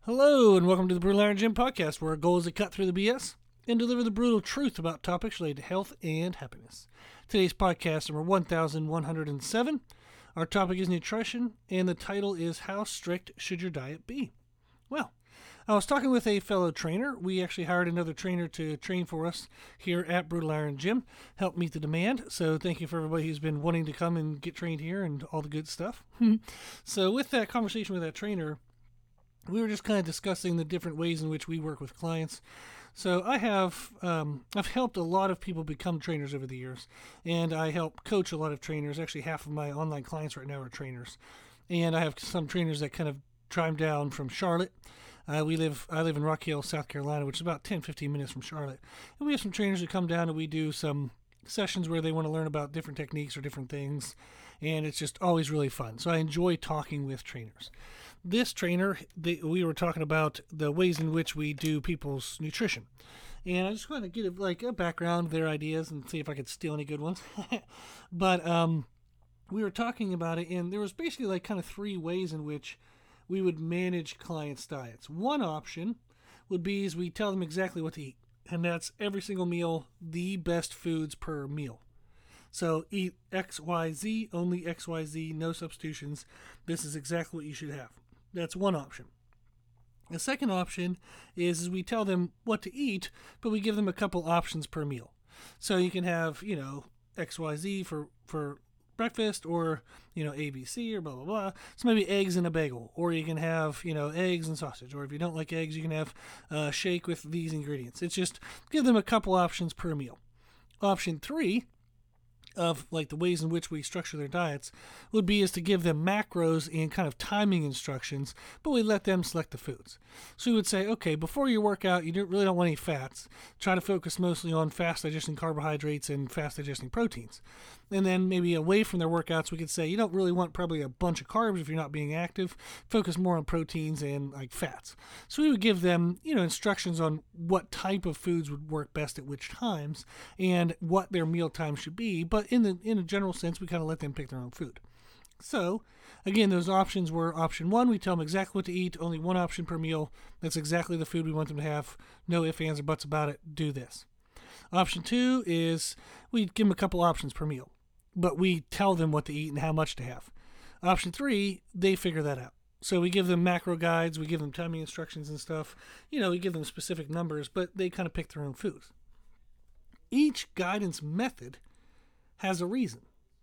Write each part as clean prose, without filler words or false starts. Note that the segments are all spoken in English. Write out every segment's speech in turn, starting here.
Hello, and welcome to the Brutal Iron Gym podcast, where our goal is to cut through the BS and deliver the brutal truth about topics related to health and happiness. Today's podcast, number 1107. Our topic is nutrition, and the title is How Strict Should Your Diet Be? Well, I was talking with a fellow trainer. We actually hired another trainer to train for us here at Brutal Iron Gym, help meet the demand. So thank you for everybody who's been wanting to come and get trained here and all the good stuff. So with that conversation with that trainer, we were just kind of discussing the different ways in which we work with clients. So I've helped a lot of people become trainers over the years, and I help coach a lot of trainers. Actually, half of my online clients right now are trainers, and I have some trainers that kind of drive down from Charlotte. I live in Rock Hill, South Carolina, which is about 10-15 minutes from Charlotte, and we have some trainers that come down and we do some sessions where they want to learn about different techniques or different things, and it's just always really fun. So I enjoy talking with trainers. This trainer, we were talking about the ways in which we do people's nutrition. And I just want to get a background of their ideas and see if I could steal any good ones. But we were talking about it, and there was basically kind of three ways in which we would manage clients' diets. One option would be is we tell them exactly what to eat. And that's every single meal, the best foods per meal. So eat XYZ, only XYZ, no substitutions. This is exactly what you should have. That's one option. The second option is we tell them what to eat, but we give them a couple options per meal. So you can have, XYZ for breakfast, or, ABC, or blah, blah, blah. So maybe eggs and a bagel. Or you can have, eggs and sausage. Or if you don't like eggs, you can have a shake with these ingredients. It's just give them a couple options per meal. Option 3 of the ways in which we structure their diets would be is to give them macros and kind of timing instructions, but we let them select the foods. So we would say, okay, before your workout, you really don't want any fats. Try to focus mostly on fast digesting carbohydrates and fast digesting proteins. And then maybe away from their workouts, we could say you don't really want probably a bunch of carbs if you're not being active. Focus more on proteins and fats. So we would give them, instructions on what type of foods would work best at which times and what their meal time should be. But in a general sense, we kind of let them pick their own food. So, again, those options were option 1, we tell them exactly what to eat, only one option per meal. That's exactly the food we want them to have. No ifs, ands, or buts about it. Do this. Option 2 is we give them a couple options per meal, but we tell them what to eat and how much to have. Option 3, they figure that out. So we give them macro guides, we give them timing instructions and stuff. We give them specific numbers, but they kind of pick their own foods. Each guidance method has a reason.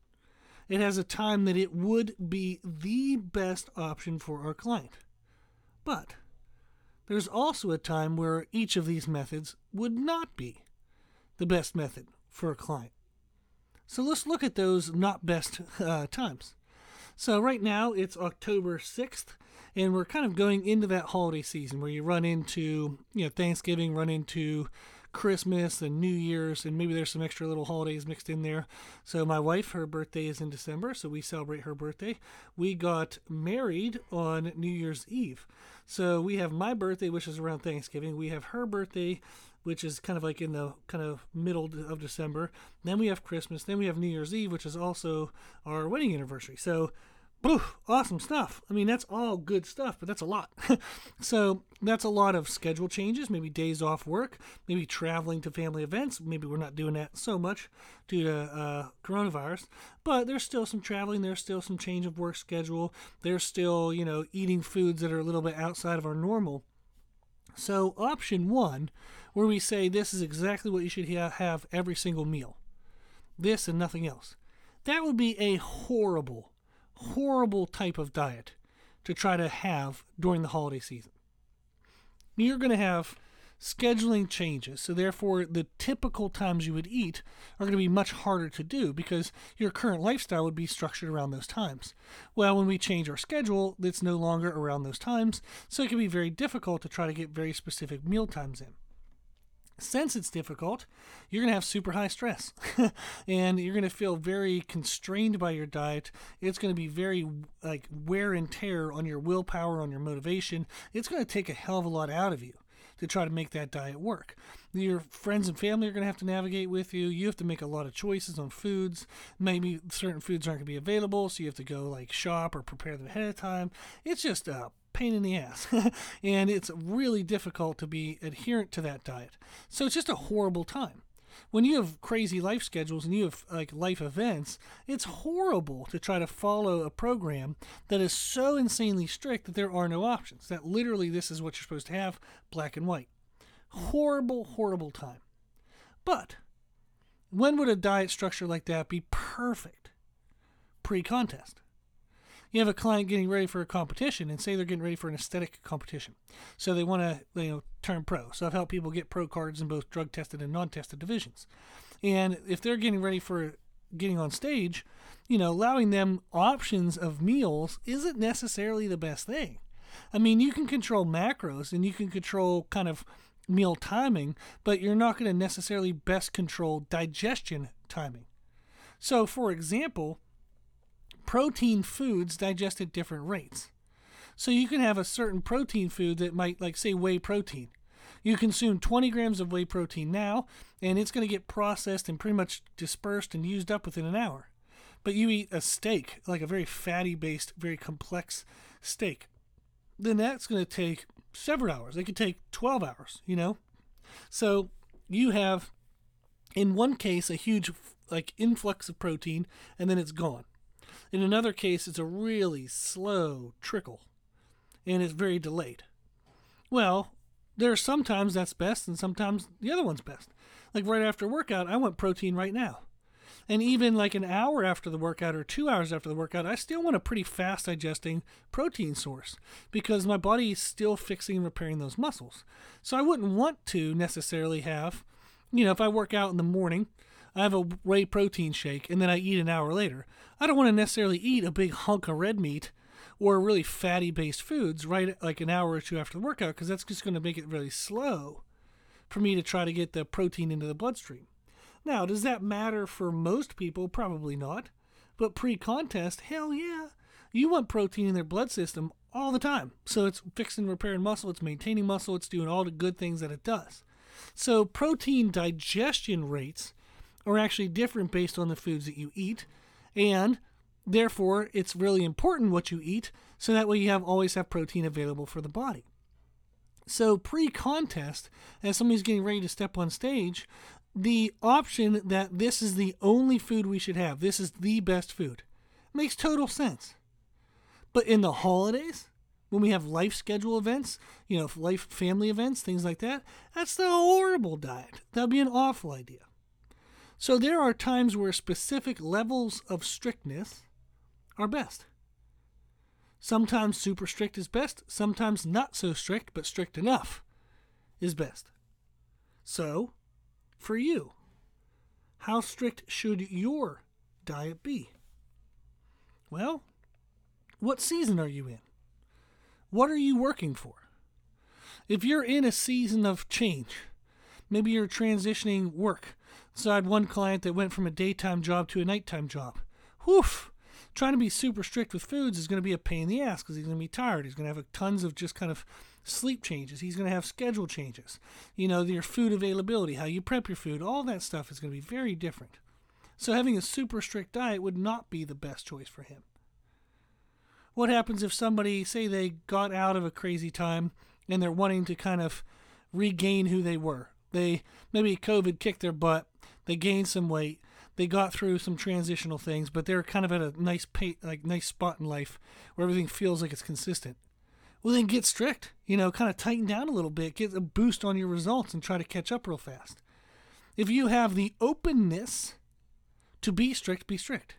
It has a time that it would be the best option for our client. But there's also a time where each of these methods would not be the best method for a client. So let's look at those not best times. So right now it's October 6th, and we're kind of going into that holiday season where you run into Thanksgiving, run into Christmas and New Year's, and maybe there's some extra little holidays mixed in there. So my wife, her birthday is in December, so we celebrate her birthday. We got married on New Year's Eve. So we have my birthday, which is around Thanksgiving. We have her birthday, which is kind of in the kind of middle of December. Then we have Christmas. Then we have New Year's Eve, which is also our wedding anniversary. So awesome stuff. I mean, that's all good stuff, but that's a lot. So that's a lot of schedule changes, maybe days off work, maybe traveling to family events. Maybe we're not doing that so much due to coronavirus, but there's still some traveling. There's still some change of work schedule. There's still, eating foods that are a little bit outside of our normal. So option 1, where we say this is exactly what you should have every single meal, this and nothing else, that would be a horrible type of diet to try to have during the holiday season. You're going to have scheduling changes, so therefore the typical times you would eat are going to be much harder to do because your current lifestyle would be structured around those times. Well, when we change our schedule, it's no longer around those times, so it can be very difficult to try to get very specific meal times in. Since it's difficult, you're going to have super high stress and you're going to feel very constrained by your diet. It's going to be very wear and tear on your willpower, on your motivation. It's going to take a hell of a lot out of you to try to make that diet work. Your friends and family are going to have to navigate with you. You have to make a lot of choices on foods. Maybe certain foods aren't going to be available, so you have to go shop or prepare them ahead of time. It's just a pain in the ass. And it's really difficult to be adherent to that diet. So it's just a horrible time. When you have crazy life schedules and you have like life events, it's horrible to try to follow a program that is so insanely strict that there are no options. That literally this is what you're supposed to have, black and white. Horrible, horrible time. But when would a diet structure like that be perfect? Pre-contest. You have a client getting ready for a competition, and say they're getting ready for an aesthetic competition. So they want to, turn pro. So I've helped people get pro cards in both drug-tested and non-tested divisions. And if they're getting ready for getting on stage, allowing them options of meals isn't necessarily the best thing. I mean, you can control macros and you can control kind of meal timing, but you're not going to necessarily best control digestion timing. So, for example, protein foods digest at different rates. So you can have a certain protein food that might, like, say, whey protein. You consume 20 grams of whey protein now, and it's going to get processed and pretty much dispersed and used up within an hour. But you eat a steak, like a very fatty-based, very complex steak, then that's going to take several hours. It could take 12 hours, So you have, in one case, a huge, influx of protein, and then it's gone. In another case, it's a really slow trickle, and it's very delayed. Well, there are sometimes that's best, and sometimes the other one's best. Like right after workout, I want protein right now. And even like an hour after the workout or 2 hours after the workout, I still want a pretty fast digesting protein source because my body is still fixing and repairing those muscles. So I wouldn't want to necessarily have, if I work out in the morning, I have a whey protein shake, and then I eat an hour later. I don't want to necessarily eat a big hunk of red meat or really fatty-based foods right like an hour or two after the workout because that's just going to make it really slow for me to try to get the protein into the bloodstream. Now, does that matter for most people? Probably not. But pre-contest, hell yeah. You want protein in their blood system all the time. So it's fixing, repairing muscle, it's maintaining muscle, it's doing all the good things that it does. So protein digestion rates are actually different based on the foods that you eat, and therefore it's really important what you eat so that way you always have protein available for the body. So pre-contest, as somebody's getting ready to step on stage, the option that this is the only food we should have, this is the best food, makes total sense. But in the holidays, when we have life schedule events, life family events, things like that, that's the horrible diet. That'd be an awful idea. So there are times where specific levels of strictness are best. Sometimes super strict is best. Sometimes not so strict, but strict enough is best. So, for you, how strict should your diet be? Well, what season are you in? What are you working for? If you're in a season of change, maybe you're transitioning work. So I had one client that went from a daytime job to a nighttime job. Woof! Trying to be super strict with foods is going to be a pain in the ass because he's going to be tired. He's going to have tons of just kind of sleep changes. He's going to have schedule changes. Your food availability, how you prep your food, all that stuff is going to be very different. So having a super strict diet would not be the best choice for him. What happens if somebody, say they got out of a crazy time and they're wanting to kind of regain who they were? Maybe COVID kicked their butt. They gained some weight. They got through some transitional things, but they're kind of at a nice spot in life where everything feels like it's consistent. Well, then get strict. Kind of tighten down a little bit. Get a boost on your results and try to catch up real fast. If you have the openness to be strict, be strict.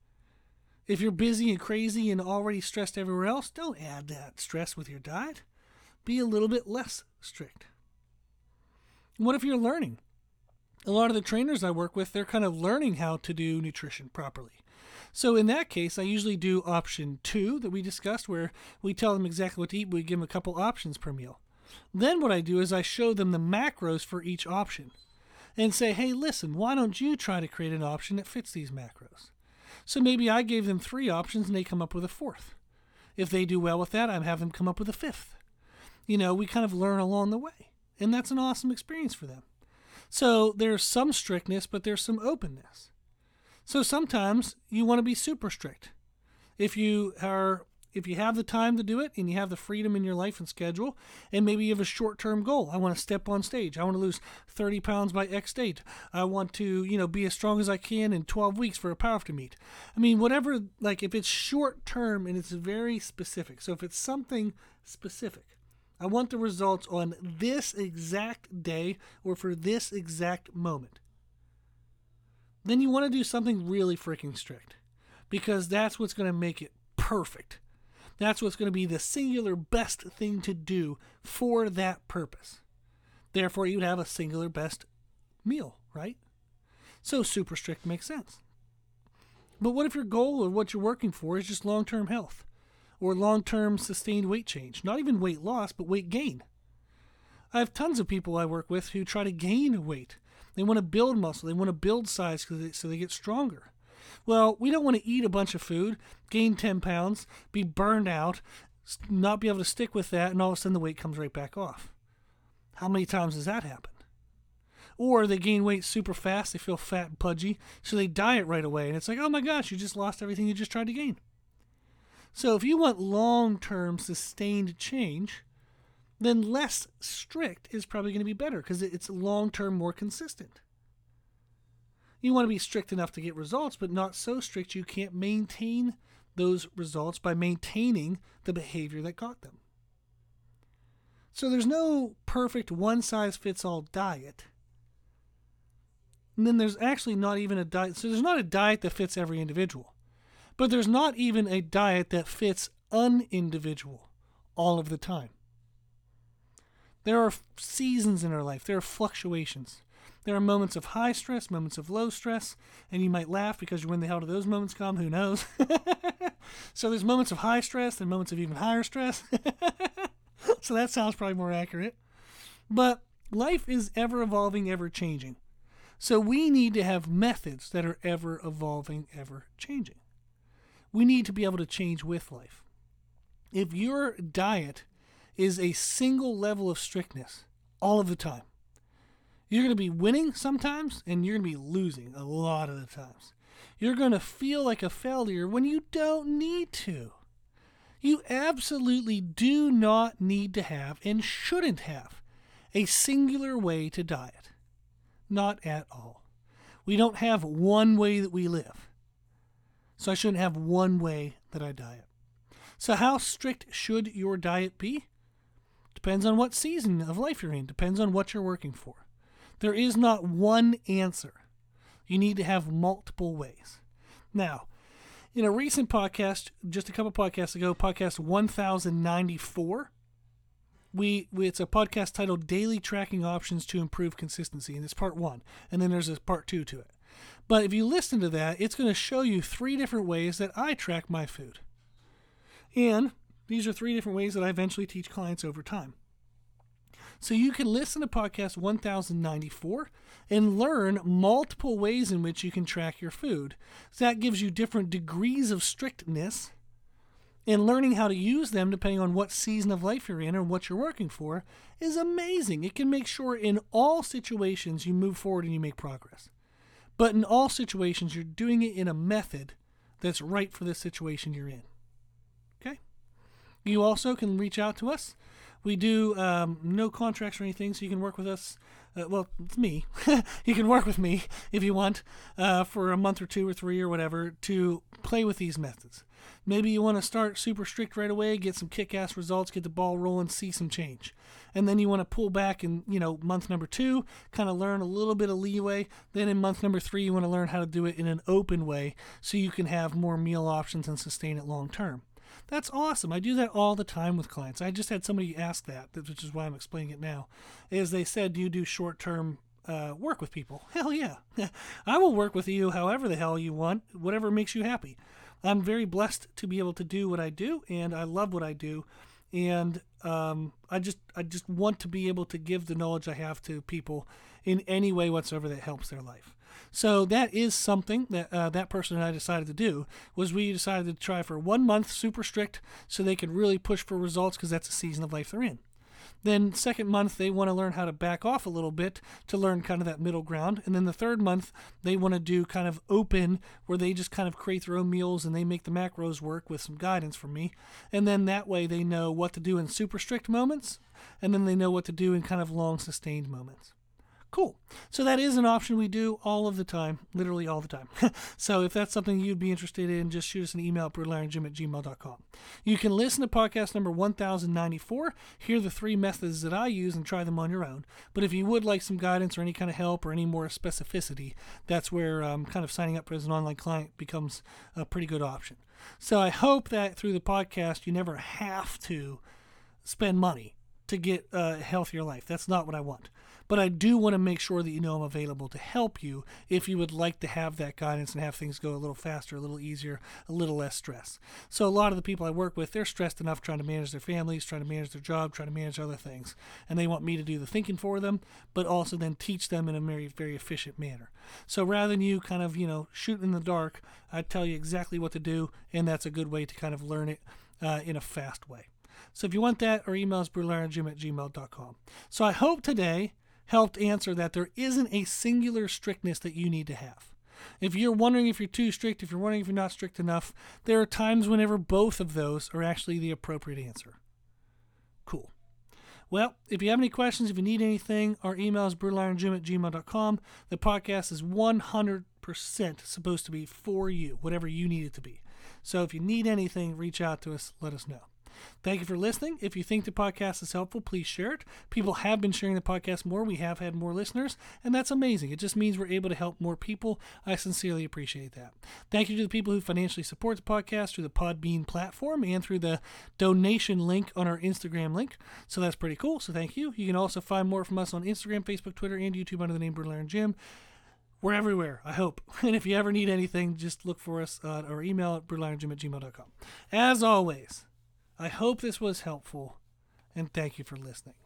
If you're busy and crazy and already stressed everywhere else, don't add that stress with your diet. Be a little bit less strict. What if you're learning? A lot of the trainers I work with, they're kind of learning how to do nutrition properly. So in that case, I usually do option 2 that we discussed, where we tell them exactly what to eat, but we give them a couple options per meal. Then what I do is I show them the macros for each option and say, hey, listen, why don't you try to create an option that fits these macros? So maybe I gave them 3 options and they come up with a 4th. If they do well with that, I have them come up with a 5th. We kind of learn along the way, and that's an awesome experience for them. So there's some strictness, but there's some openness. So sometimes you want to be super strict. If you are if you have the time to do it and you have the freedom in your life and schedule, and maybe you have a short-term goal. I want to step on stage. I want to lose 30 pounds by X date. I want to, be as strong as I can in 12 weeks for a powerlifting meet. I mean, whatever, like if it's short-term and it's very specific. So if it's something specific, I want the results on this exact day or for this exact moment. Then you want to do something really freaking strict, because that's what's going to make it perfect. That's what's going to be the singular best thing to do for that purpose. Therefore, you'd have a singular best meal, right? So super strict makes sense. But what if your goal or what you're working for is just long-term health or long-term sustained weight change? Not even weight loss, but weight gain. I have tons of people I work with who try to gain weight. They want to build muscle. They want to build size so they get stronger. Well, we don't want to eat a bunch of food, gain 10 pounds, be burned out, not be able to stick with that, and all of a sudden the weight comes right back off. How many times has that happened? Or they gain weight super fast, they feel fat and pudgy, so they diet right away, and it's like, oh my gosh, you just lost everything you just tried to gain. So if you want long-term sustained change, then less strict is probably going to be better because it's long-term more consistent. You want to be strict enough to get results, but not so strict you can't maintain those results by maintaining the behavior that got them. So there's no perfect one-size-fits-all diet. And then there's actually not even a diet. So there's not a diet that fits every individual. But there's not even a diet that fits an individual all of the time. There are seasons in our life. There are fluctuations. There are moments of high stress, moments of low stress, and you might laugh because when the hell do those moments come? Who knows? So there's moments of high stress and moments of even higher stress. So that sounds probably more accurate. But life is ever evolving, ever changing. So we need to have methods that are ever evolving, ever changing. We need to be able to change with life. If your diet is a single level of strictness all of the time, you're going to be winning sometimes and you're going to be losing a lot of the times. You're going to feel like a failure when you don't need to. You absolutely do not need to have and shouldn't have a singular way to diet. Not at all. We don't have one way that we live. So I shouldn't have one way that I diet. So how strict should your diet be? Depends on what season of life you're in. Depends on what you're working for. There is not one answer. You need to have multiple ways. Now, in a recent podcast, just a couple podcasts ago, podcast 1094, it's a podcast titled Daily Tracking Options to Improve Consistency, and it's part 1, and then there's a part 2 to it. But if you listen to that, it's going to show you 3 different ways that I track my food. And these are 3 different ways that I eventually teach clients over time. So you can listen to podcast 1094 and learn multiple ways in which you can track your food. So that gives you different degrees of strictness, and learning how to use them depending on what season of life you're in or what you're working for is amazing. It can make sure in all situations you move forward and you make progress. But in all situations, you're doing it in a method that's right for the situation you're in. Okay? You also can reach out to us. We do no contracts or anything, so you can work with us. Well, it's me. You can work with me if you want for a month or 2 or 3 or whatever to play with these methods. Maybe you want to start super strict right away, get some kick-ass results, get the ball rolling, see some change. And then you want to pull back in, month number 2, kind of learn a little bit of leeway. Then in month number 3, you want to learn how to do it in an open way so you can have more meal options and sustain it long term. That's awesome. I do that all the time with clients. I just had somebody ask that, which is why I'm explaining it now, is they said, do you do short-term work with people? Hell yeah. I will work with you however the hell you want, whatever makes you happy. I'm very blessed to be able to do what I do, and I love what I do. And I just want to be able to give the knowledge I have to people in any way whatsoever that helps their life. So that is something that that person and I decided to do, was we decided to try for 1 month super strict so they could really push for results because that's the season of life they're in. Then second month, they want to learn how to back off a little bit to learn kind of that middle ground. And then the third month, they want to do kind of open, where they just kind of create their own meals and they make the macros work with some guidance from me. And then that way they know what to do in super strict moments, and then they know what to do in kind of long sustained moments. Cool. So that is an option we do all of the time, literally all the time. So if that's something you'd be interested in, just shoot us an email at brutalirongym@gmail.com. You can listen to podcast number 1094, hear the 3 methods that I use, and try them on your own. But if you would like some guidance or any kind of help or any more specificity, that's where kind of signing up as an online client becomes a pretty good option. So I hope that through the podcast, you never have to spend money to get a healthier life. That's not what I want. But I do want to make sure that you know I'm available to help you if you would like to have that guidance and have things go a little faster, a little easier, a little less stress. So a lot of the people I work with, they're stressed enough trying to manage their families, trying to manage their job, trying to manage other things. And they want me to do the thinking for them, but also then teach them in a very, very efficient manner. So rather than you kind of, shoot in the dark, I tell you exactly what to do, and that's a good way to kind of learn it in a fast way. So if you want that, our email is brutalirongym@gmail.com. So I hope today helped answer that there isn't a singular strictness that you need to have. If you're wondering if you're too strict, if you're wondering if you're not strict enough, there are times whenever both of those are actually the appropriate answer. Cool. Well, if you have any questions, if you need anything, our email is brutalirongym@gmail.com. The podcast is 100% supposed to be for you, whatever you need it to be. So if you need anything, reach out to us, let us know. Thank you for listening. If you think the podcast is helpful, please share it. People have been sharing the podcast more. We have had more listeners, and that's amazing. It just means we're able to help more people. I sincerely appreciate that. Thank you to the people who financially support the podcast through the Podbean platform and through the donation link on our Instagram link. So that's pretty cool. So thank you. You can also find more from us on Instagram, Facebook, Twitter, and YouTube under the name Brutal Iron Gym. We're everywhere, I hope. And if you ever need anything, just look for us at our email at brutalirongym@gmail.com. As always, I hope this was helpful, and thank you for listening.